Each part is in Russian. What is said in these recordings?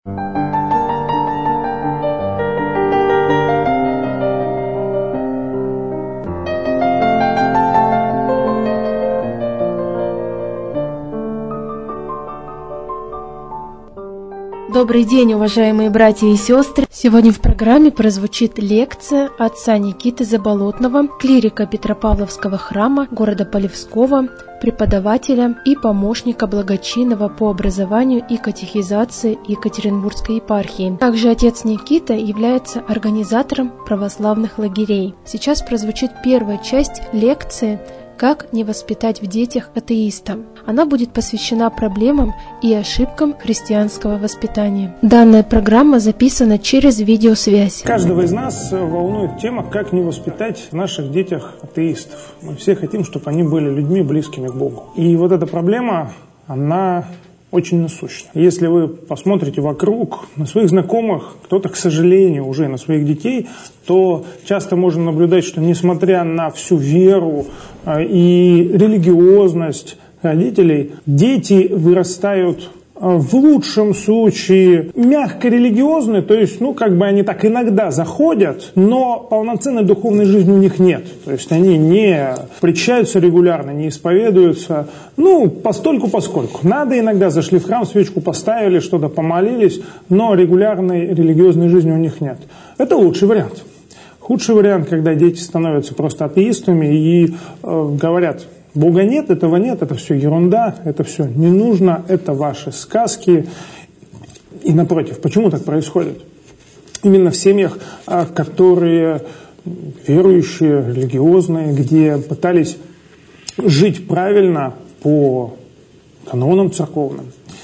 Добрый день, уважаемые братья и сестры! Сегодня в программе прозвучит лекция отца Никиты Заболотного, клирика Петропавловского храма города Полевского, преподавателя и помощника благочинного по образованию и катехизации Екатеринбургской епархии. Также отец Никита является организатором православных лагерей. Сейчас прозвучит первая часть лекции «Как не воспитать в детях атеиста». Она будет посвящена проблемам и ошибкам христианского воспитания. Данная программа записана через видеосвязь. Каждого из нас волнует тема, как не воспитать в наших детях атеистов. Мы все хотим, чтобы они были людьми, близкими к Богу. И вот эта проблема, она очень насущна. Если вы посмотрите вокруг, на своих знакомых, кто-то, к сожалению, уже на своих детей, то часто можно наблюдать, что несмотря на всю веру и религиозность родителей, дети вырастают в лучшем случае мягко религиозные, то есть, они так иногда заходят, но полноценной духовной жизни у них нет. То есть они не причащаются регулярно, не исповедуются, постольку-поскольку. Надо иногда зашли в храм, свечку поставили, что-то помолились, но регулярной религиозной жизни у них нет. Это лучший вариант. Худший вариант, когда дети становятся просто атеистами и говорят: Бога нет, это все ерунда, это все не нужно, это ваши сказки. И напротив, почему так происходит? Именно в семьях, которые верующие, религиозные, где пытались жить правильно по канонам церковным.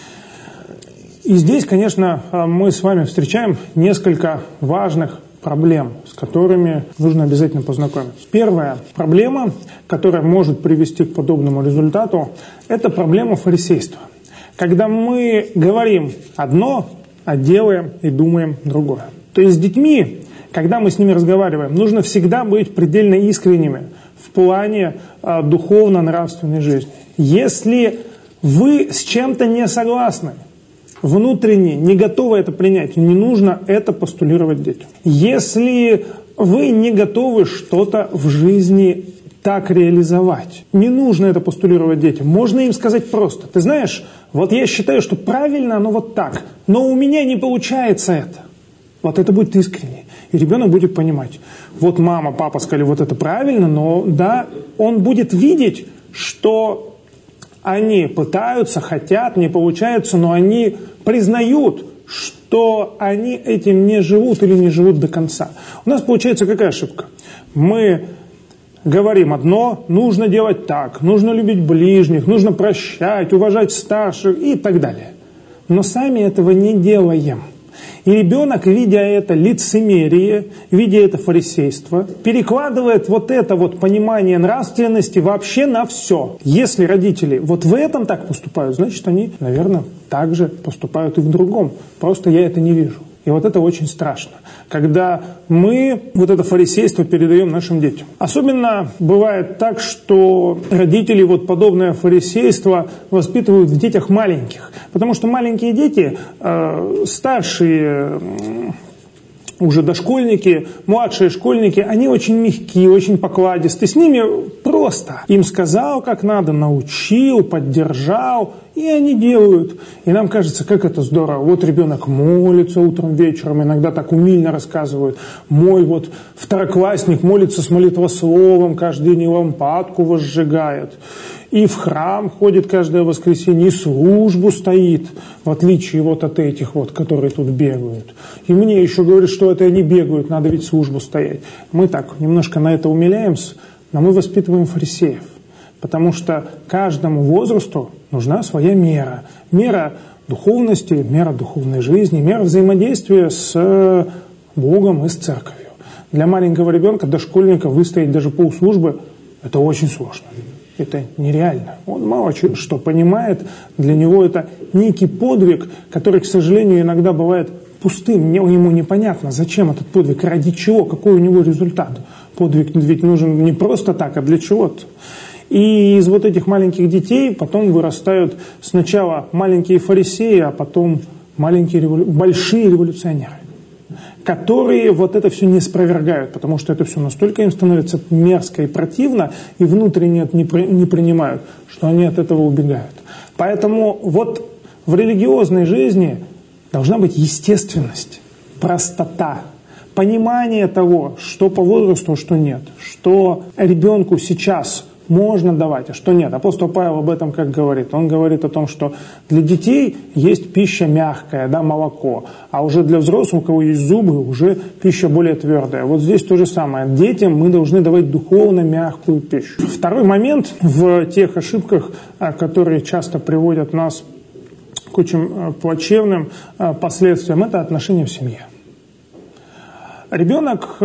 И здесь, конечно, мы с вами встречаем несколько важных проблем, с которыми нужно обязательно познакомиться. Первая проблема, которая может привести к подобному результату, это проблема фарисейства. Когда мы говорим одно, а делаем и думаем другое. То есть с детьми, когда мы с ними разговариваем, нужно всегда быть предельно искренними в плане духовно-нравственной жизни. Если вы с чем-то не согласны, внутренне не готовы это принять, не нужно это постулировать детям. Если вы не готовы что-то в жизни так реализовать, не нужно это постулировать детям. Можно им сказать просто: ты знаешь, вот я считаю, что правильно оно вот так, но у меня не получается это. Вот это будет искренне. И ребенок будет понимать: вот мама, папа сказали, вот это правильно, но да, он будет видеть, что они пытаются, хотят, не получается, но они признают, что они этим не живут или не живут до конца. У нас получается какая ошибка? Мы говорим одно: нужно делать так, нужно любить ближних, нужно прощать, уважать старших и так далее. Но сами этого не делаем. И ребенок, видя это лицемерие, видя это фарисейство, перекладывает вот это вот понимание нравственности вообще на все. Если родители вот в этом так поступают, значит они, наверное, так же поступают и в другом. Просто я это не вижу. И вот это очень страшно, когда мы вот это фарисейство передаем нашим детям. Особенно бывает так, что родители вот подобное фарисейство воспитывают в детях маленьких. Потому что маленькие дети, старшие уже дошкольники, младшие школьники, они очень мягкие, очень покладистые. С ними просто. Им сказал, как надо, научил, поддержал, и они делают. И нам кажется, как это здорово. Вот ребенок молится утром, вечером, иногда так умильно рассказывают. Мой вот второклассник молится с молитвословом, каждый день и лампадку возжигает. И в храм ходит каждое воскресенье, и службу стоит, в отличие вот от этих вот, которые тут бегают. И мне еще говорят, что это они бегают, надо ведь службу стоять. Мы так немножко на это умиляемся, но мы воспитываем фарисеев. Потому что каждому возрасту нужна своя мера. Мера духовности, мера духовной жизни, мера взаимодействия с Богом и с церковью. Для маленького ребенка, дошкольника, выстоять даже полслужбы – это очень сложно. Это нереально. Он мало что понимает. Для него это некий подвиг, который, к сожалению, иногда бывает пустым. Ему непонятно, зачем этот подвиг, ради чего, какой у него результат. Подвиг ведь нужен не просто так, а для чего-то. И из вот этих маленьких детей потом вырастают сначала маленькие фарисеи, а потом большие революционеры, которые вот это все не спровергают, потому что это все настолько им становится мерзко и противно, и внутренне это не принимают, что они от этого убегают. Поэтому вот в религиозной жизни должна быть естественность, простота, понимание того, что по возрасту, а что нет, что ребенку сейчас можно давать, а что нет. Апостол Павел об этом как говорит? Он говорит о том, что для детей есть пища мягкая, да, молоко, а уже для взрослых, у кого есть зубы, уже пища более твердая. Вот здесь то же самое. Детям мы должны давать духовно мягкую пищу. Второй момент в тех ошибках, которые часто приводят нас к очень плачевным последствиям, это отношения в семье. Ребенок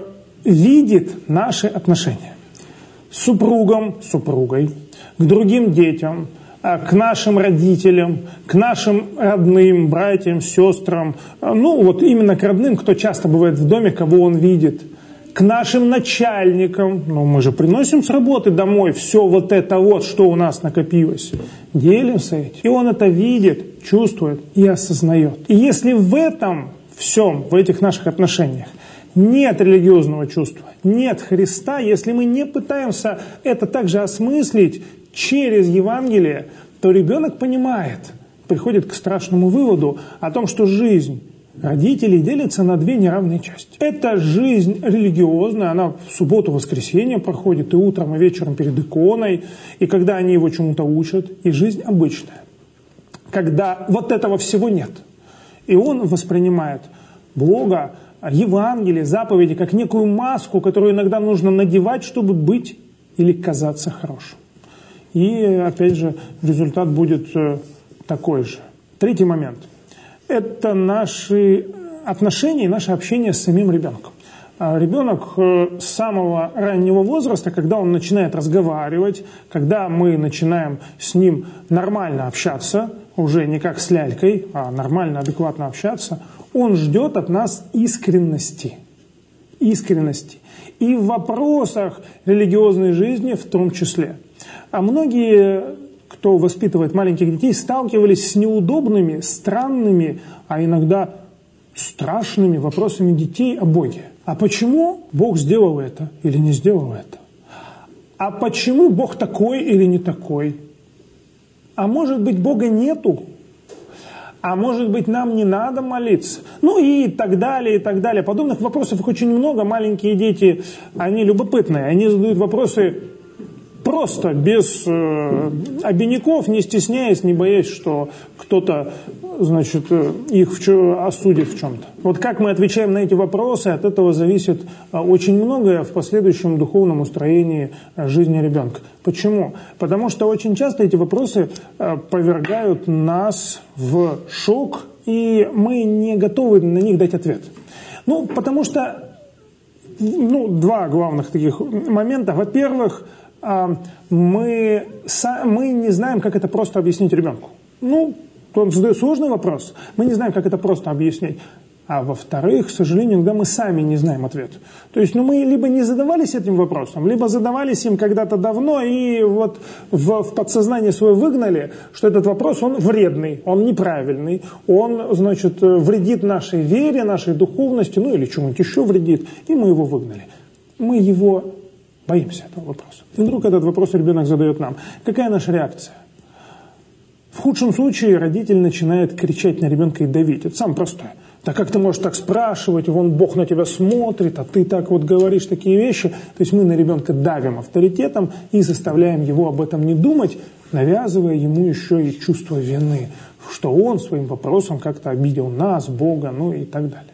видит наши отношения с супругом, супругой, к другим детям, к нашим родителям, к нашим родным, братьям, сестрам, ну вот именно к родным, кто часто бывает в доме, кого он видит, к нашим начальникам, ну мы же приносим с работы домой все вот это вот, что у нас накопилось, делимся этим. И он это видит, чувствует и осознает. И если в этом всем, в этих наших отношениях, нет религиозного чувства, нет Христа, если мы не пытаемся это также осмыслить через Евангелие, то ребенок понимает, приходит к страшному выводу о том, что жизнь родителей делится на две неравные части. Это жизнь религиозная, она в субботу-воскресенье проходит и утром, и вечером перед иконой, и когда они его чему-то учат, и жизнь обычная, когда вот этого всего нет. И он воспринимает Бога, Евангелие, заповеди, как некую маску, которую иногда нужно надевать, чтобы быть или казаться хорошим. И, опять же, результат будет такой же. Третий момент. Это наши отношения и наше общение с самим ребенком. Ребенок с самого раннего возраста, когда он начинает разговаривать, когда мы начинаем с ним нормально общаться, уже не как с лялькой, а нормально, адекватно общаться, он ждет от нас искренности. Искренности. И в вопросах религиозной жизни в том числе. А многие, кто воспитывает маленьких детей, сталкивались с неудобными, странными, а иногда страшными вопросами детей о Боге. А почему Бог сделал это или не сделал это? А почему Бог такой или не такой? А может быть, Бога нету? А может быть, нам не надо молиться? Ну и так далее, и так далее. Подобных вопросов их очень много. Маленькие дети, они любопытные. Они задают вопросы просто, без обиняков, не стесняясь, не боясь, что кто-то, значит, их осудит в чем-то. Вот как мы отвечаем на эти вопросы, от этого зависит очень многое в последующем духовном устроении жизни ребенка. Почему? Потому что очень часто эти вопросы повергают нас в шок, и мы не готовы на них дать ответ. Ну, потому что, два главных таких момента. Во-первых, мы не знаем, как это просто объяснить ребенку. Он задает сложный вопрос, мы не знаем, как это просто объяснить. А во-вторых, к сожалению, иногда мы сами не знаем ответ. То есть мы либо не задавались этим вопросом, либо задавались им когда-то давно, и вот в подсознание свое выгнали, что этот вопрос, он вредный, он неправильный, он, значит, вредит нашей вере, нашей духовности, или чему-нибудь еще вредит, и мы его выгнали. Мы его боимся, этого вопроса. И вдруг этот вопрос ребенок задает нам. Какая наша реакция? В худшем случае родитель начинает кричать на ребенка и давить. Это самое простое. Да как ты можешь так спрашивать, вон Бог на тебя смотрит, а ты так вот говоришь такие вещи. То есть мы на ребенка давим авторитетом и заставляем его об этом не думать, навязывая ему еще и чувство вины, что он своим вопросом как-то обидел нас, Бога, и так далее.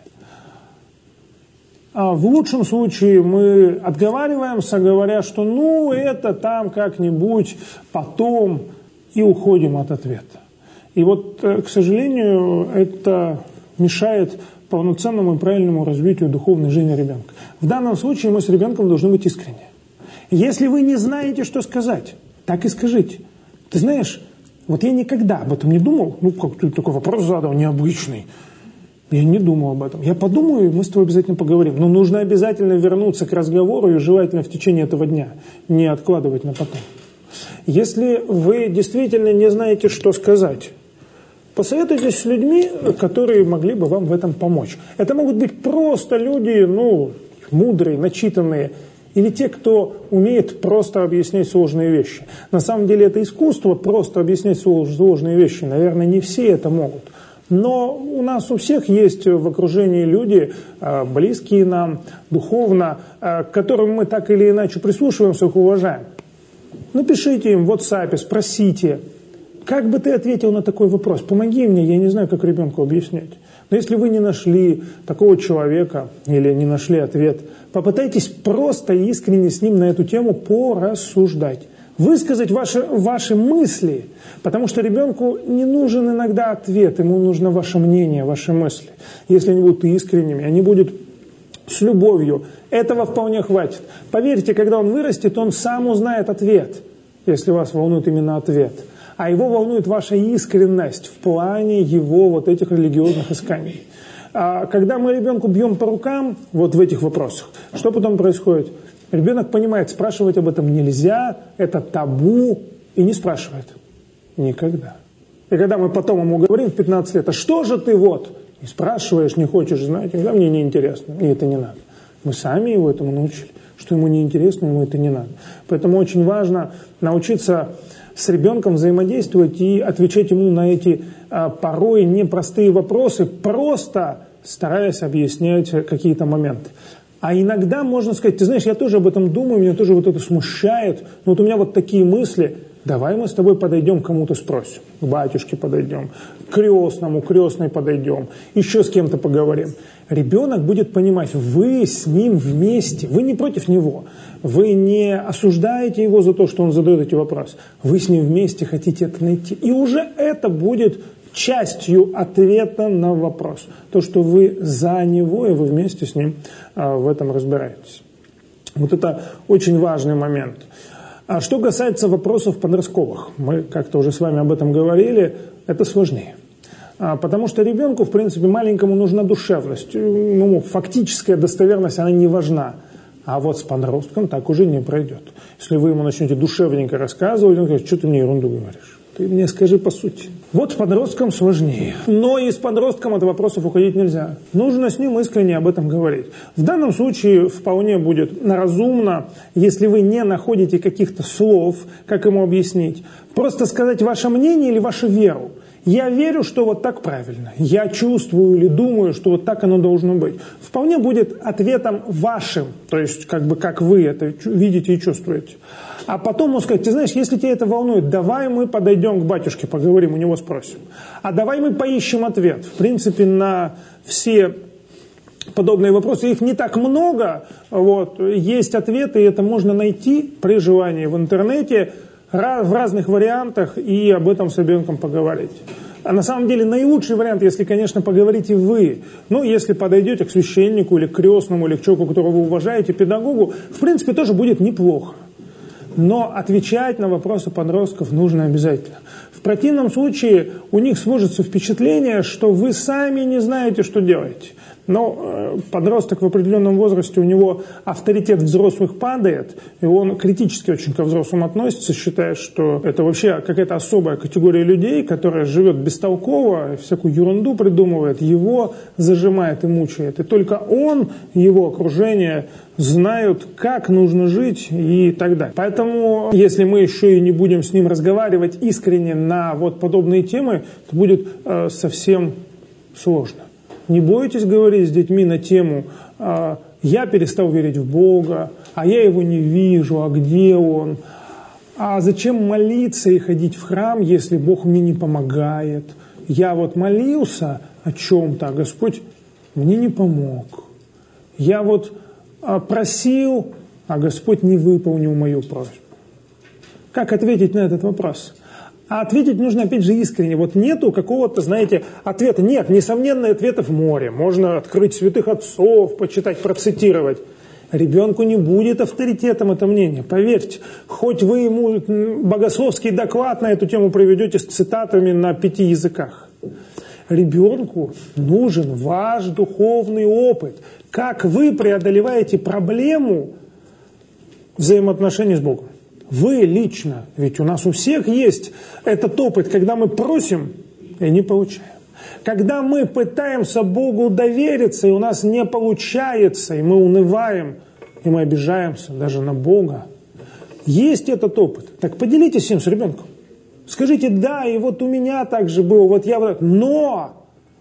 А в лучшем случае мы отговариваемся, говоря, что это там как-нибудь потом, и уходим от ответа. И вот, к сожалению, это мешает полноценному и правильному развитию духовной жизни ребенка. В данном случае мы с ребенком должны быть искренни. Если вы не знаете, что сказать, так и скажите. Ты знаешь, вот я никогда об этом не думал, как ты такой вопрос задал, необычный. Я не думал об этом. Я подумаю, и мы с тобой обязательно поговорим. Но нужно обязательно вернуться к разговору, и желательно в течение этого дня, не откладывать на потом. Если вы действительно не знаете, что сказать, Посоветуйтесь с людьми, которые могли бы вам в этом помочь. Это могут быть просто люди, мудрые, начитанные, или те, кто умеет просто объяснять сложные вещи. На самом деле это искусство, просто объяснять сложные вещи. Наверное, не все это могут. Но у нас у всех есть в окружении люди, близкие нам, духовно, к которым мы так или иначе прислушиваемся, их уважаем. Напишите им в WhatsApp, спросите, как бы ты ответил на такой вопрос? Помоги мне, я не знаю, как ребенку объяснять. Но если вы не нашли такого человека или не нашли ответ, попытайтесь просто и искренне с ним на эту тему порассуждать. Высказать ваши мысли, потому что ребенку не нужен иногда ответ, ему нужно ваше мнение, ваши мысли. Если они будут искренними, они будут с любовью, этого вполне хватит. Поверьте, когда он вырастет, он сам узнает ответ, если вас волнует именно ответ. А его волнует ваша искренность в плане его вот этих религиозных исканий. Когда мы ребенку бьем по рукам вот в этих вопросах, что потом происходит? Ребенок понимает, спрашивать об этом нельзя, это табу, и не спрашивает. Никогда. И когда мы потом ему говорим в 15 лет, а что же ты не спрашиваешь, не хочешь знать, да, мне неинтересно, мне это не надо. Мы сами его этому научили, что ему неинтересно, ему это не надо. Поэтому очень важно научиться с ребенком взаимодействовать и отвечать ему на эти порой непростые вопросы, просто стараясь объяснять какие-то моменты. А иногда можно сказать, ты знаешь, я тоже об этом думаю, меня тоже вот это смущает, но вот у меня вот такие мысли, давай мы с тобой подойдем к кому-то спросим, к батюшке подойдем, к крестному, крестной подойдем, еще с кем-то поговорим. Ребенок будет понимать, вы с ним вместе, вы не против него, вы не осуждаете его за то, что он задает эти вопросы, вы с ним вместе хотите это найти. И уже это будет частью ответа на вопрос. То, что вы за него, и вы вместе с ним в этом разбираетесь. Вот это очень важный момент. А что касается вопросов подростковых, мы как-то уже с вами об этом говорили, это сложнее. Потому что ребенку, в принципе, маленькому нужна душевность. Фактическая достоверность, она не важна. А вот с подростком так уже не пройдет. Если вы ему начнете душевненько рассказывать, он говорит, что ты мне ерунду говоришь? Ты мне скажи по сути. Вот с подростком сложнее. Но и с подростком от вопросов уходить нельзя. Нужно с ним искренне об этом говорить. В данном случае вполне будет разумно, если вы не находите каких-то слов, как ему объяснить, просто сказать ваше мнение или вашу веру. Я верю, что вот так правильно. Я чувствую или думаю, что вот так оно должно быть. Вполне будет ответом вашим, то есть как вы это видите и чувствуете. А потом он скажет, ты знаешь, если тебя это волнует, давай мы подойдем к батюшке, поговорим, у него спросим. А давай мы поищем ответ. В принципе, на все подобные вопросы, их не так много, есть ответы, и это можно найти при желании в интернете, в разных вариантах, и об этом с ребенком поговорить. А на самом деле наилучший вариант, если, конечно, поговорите вы. Если подойдете к священнику или к крестному, или к человеку, которого вы уважаете, педагогу, в принципе, тоже будет неплохо. Но отвечать на вопросы подростков нужно обязательно. В противном случае у них сложится впечатление, что вы сами не знаете, что делаете. Но подросток в определенном возрасте, у него авторитет взрослых падает, и он критически очень ко взрослым относится, считая, что это вообще какая-то особая категория людей, которая живет бестолково, всякую ерунду придумывает, его зажимает и мучает. И только он, его окружение знают, как нужно жить и так далее. Поэтому, если мы еще и не будем с ним разговаривать искренне на подобные темы, то будет совсем сложно. Не бойтесь говорить с детьми на тему «я перестал верить в Бога», «а я его не вижу», «а где он?», «а зачем молиться и ходить в храм, если Бог мне не помогает?», «я молился о чем-то, а Господь мне не помог», «я просил, а Господь не выполнил мою просьбу». Как ответить на этот вопрос? А ответить нужно, опять же, искренне. Нету какого-то, ответа. Нет, несомненно, ответов море. Можно открыть святых отцов, почитать, процитировать. Ребенку не будет авторитетом это мнение, поверьте. Хоть вы ему богословский доклад на эту тему проведете с цитатами на 5 языках. Ребенку нужен ваш духовный опыт. Как вы преодолеваете проблему взаимоотношений с Богом. Вы лично, ведь у нас у всех есть этот опыт, когда мы просим, и не получаем. Когда мы пытаемся Богу довериться, и у нас не получается, и мы унываем, и мы обижаемся даже на Бога, есть этот опыт. Так поделитесь им с ребенком. Скажите, да, и вот у меня так же было, вот я вот, но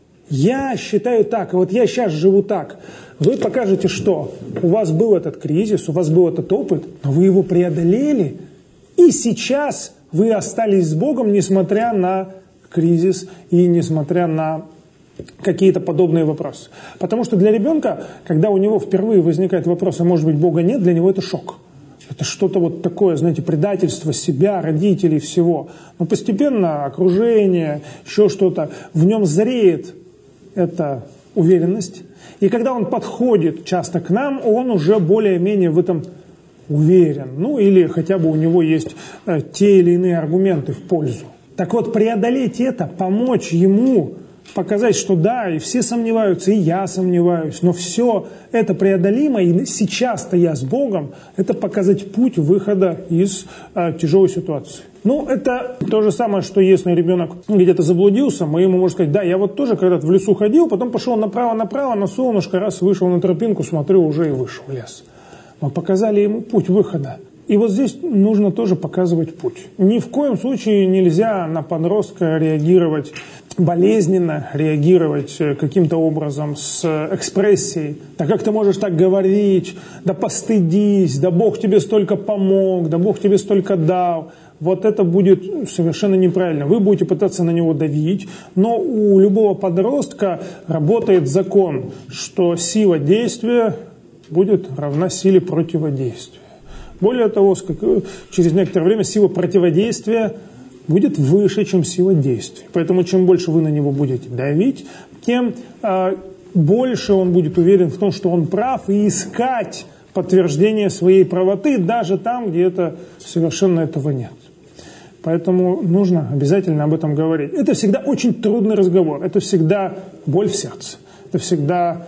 я считаю так, и вот я сейчас живу так. Вы покажете, что у вас был этот кризис, у вас был этот опыт, но вы его преодолели, и сейчас вы остались с Богом, несмотря на кризис и несмотря на какие-то подобные вопросы. Потому что для ребенка, когда у него впервые возникает вопрос, а может быть Бога нет, для него это шок. Это что-то вот такое, знаете, предательство себя, родителей, всего. Но постепенно окружение, еще что-то, в нем зреет эта уверенность. И когда он подходит часто к нам, он уже более-менее в этом уверен. Ну или хотя бы у него есть те или иные аргументы в пользу. Так вот, преодолеть это, помочь ему, показать, что да, и все сомневаются, и я сомневаюсь, но все это преодолимо, и сейчас-то я с Богом, это показать путь выхода из тяжелой ситуации. Ну, это то же самое, что если ребенок где-то заблудился, мы ему можем сказать, да, я вот тоже когда-то в лесу ходил, потом пошел направо-направо, на солнышко, раз вышел на тропинку, смотрю, уже и вышел в лес. Мы показали ему путь выхода. И вот здесь нужно тоже показывать путь. Ни в коем случае нельзя на подростка реагировать болезненно, реагировать каким-то образом с экспрессией. Да как ты можешь так говорить? Да постыдись, да Бог тебе столько помог, да Бог тебе столько дал. Вот это будет совершенно неправильно. Вы будете пытаться на него давить, но у любого подростка работает закон, что сила действия будет равна силе противодействия. Более того, через некоторое время сила противодействия будет выше, чем сила действия. Поэтому чем больше вы на него будете давить, тем больше он будет уверен в том, что он прав, и искать подтверждение своей правоты даже там, где совершенно этого нет. Поэтому нужно обязательно об этом говорить. Это всегда очень трудный разговор, это всегда боль в сердце, это всегда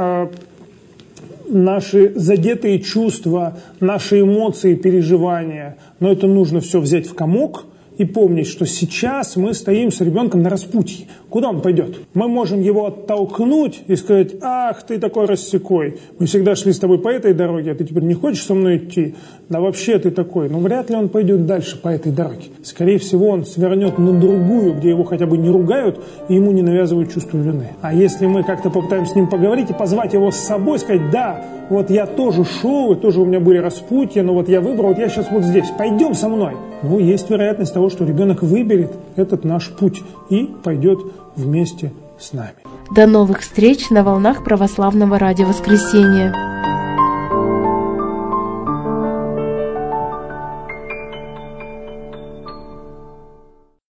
наши задетые чувства, наши эмоции, переживания. Но это нужно все взять в комок и помнить, что сейчас мы стоим с ребенком на распутье. Куда он пойдет? Мы можем его оттолкнуть и сказать, ах, ты такой рассекой. Мы всегда шли с тобой по этой дороге, а ты теперь не хочешь со мной идти? Да вообще ты такой. Но вряд ли он пойдет дальше по этой дороге. Скорее всего, он свернет на другую, где его хотя бы не ругают и ему не навязывают чувство вины. А если мы как-то попытаемся с ним поговорить и позвать его с собой, сказать, да, вот я тоже шел, и тоже у меня были распутья, но вот я выбрал, вот я сейчас вот здесь, пойдем со мной. Ну, есть вероятность того, что ребенок выберет этот наш путь и пойдет вместе с нами. До новых встреч на волнах Православного радио Воскресения.